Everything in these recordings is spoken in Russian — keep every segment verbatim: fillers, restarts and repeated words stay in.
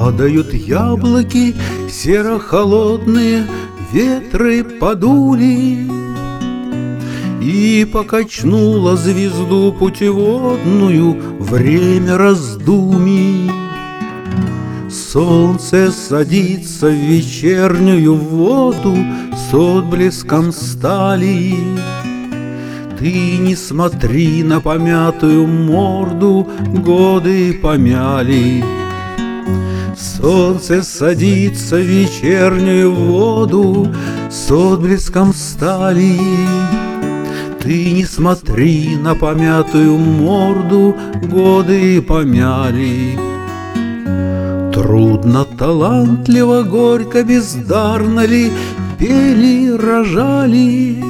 Падают яблоки серо-холодные, ветры подули, и покачнуло звезду путеводную время раздумий. Солнце садится в вечернюю воду с отблеском стали. Ты не смотри на помятую морду, годы помяли. Солнце садится в вечернюю воду с отблеском стали. Ты не смотри на помятую морду, годы помяли. Трудно, талантливо, горько, бездарно ли пели, рожали.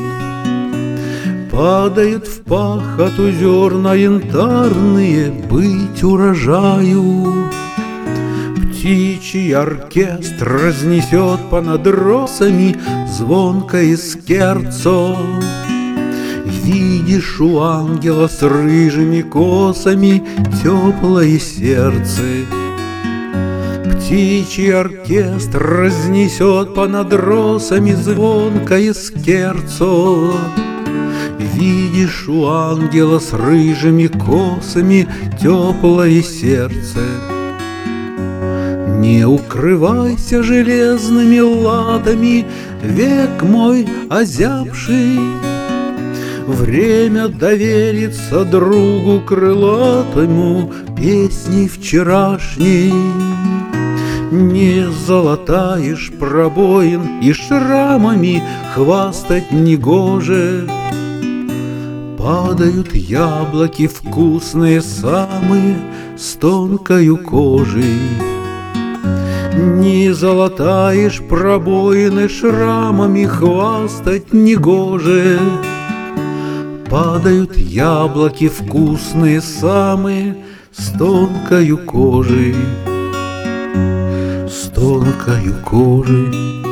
Падают в пахоту зерна янтарные, быть урожаю. Птичий оркестр разнесет понад росами звонкое скерцо. Видишь у ангела с рыжими косами теплое сердце. Птичий оркестр разнесет понад росами звонкое скерцо. Видишь у ангела с рыжими косами теплое сердце. Не укрывайся железными ладами, век мой озябший. Время доверится другу крылатому песней вчерашней. Не золотаешь пробоин и шрамами хвастать негоже. Падают яблоки вкусные самые с тонкою кожей. Не золотаешь пробоины шрамами хвастать негоже. Падают яблоки вкусные самые с тонкою кожей, с тонкою кожей.